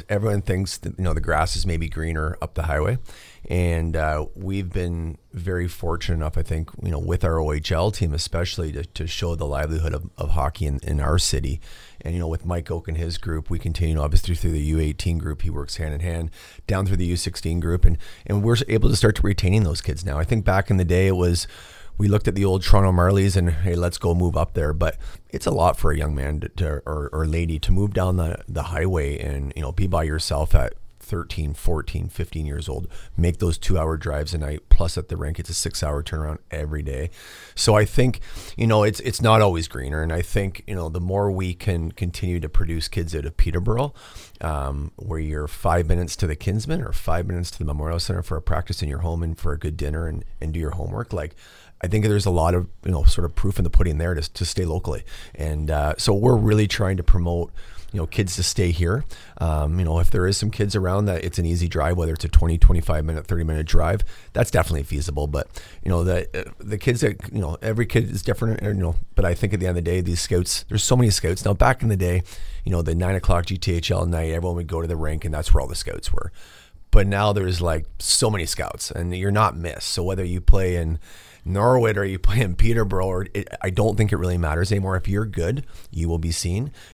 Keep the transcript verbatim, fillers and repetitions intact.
everyone thinks that, you know, the grass is maybe greener up the highway. And uh, we've been very fortunate enough, I think, you know, with our O H L team especially to, to show the livelihood of, of hockey in, in our city. And, you know, with Mike Oak and his group, we continue obviously through the U eighteen group. He works hand in hand down through the U sixteen group. And, and we're able to start retaining those kids now. I think back in the day it was, we looked at the old Toronto Marlies and, hey, let's go move up there. But it's a lot for a young man to, to, or, or lady to move down the, the highway and, you know, be by yourself at thirteen, fourteen, fifteen years old, make those two hour drives a night, plus at the rink, it's a six hour turnaround every day. So I think, you know, it's, it's not always greener. And I think, you know, the more we can continue to produce kids out of Peterborough, um, where you're five minutes to the Kinsman or five minutes to the Memorial Center for a practice in your home and for a good dinner and, and do your homework, like, I think there's a lot of, you know, sort of proof in the pudding there to, to stay locally. And uh, so we're really trying to promote, you know, kids to stay here. Um, you know, if there is some kids around that it's an easy drive, whether it's a twenty, twenty-five minute, thirty minute drive, that's definitely feasible. But, you know, the, uh, the kids that, you know, every kid is different, you know, but I think at the end of the day, these scouts, there's so many scouts. Now, back in the day, you know, the nine o'clock G T H L night, everyone would go to the rink and that's where all the scouts were. But now there's like so many scouts and you're not missed. So whether you play in Norwood or you play in Peterborough, or it, I don't think it really matters anymore. If you're good, you will be seen.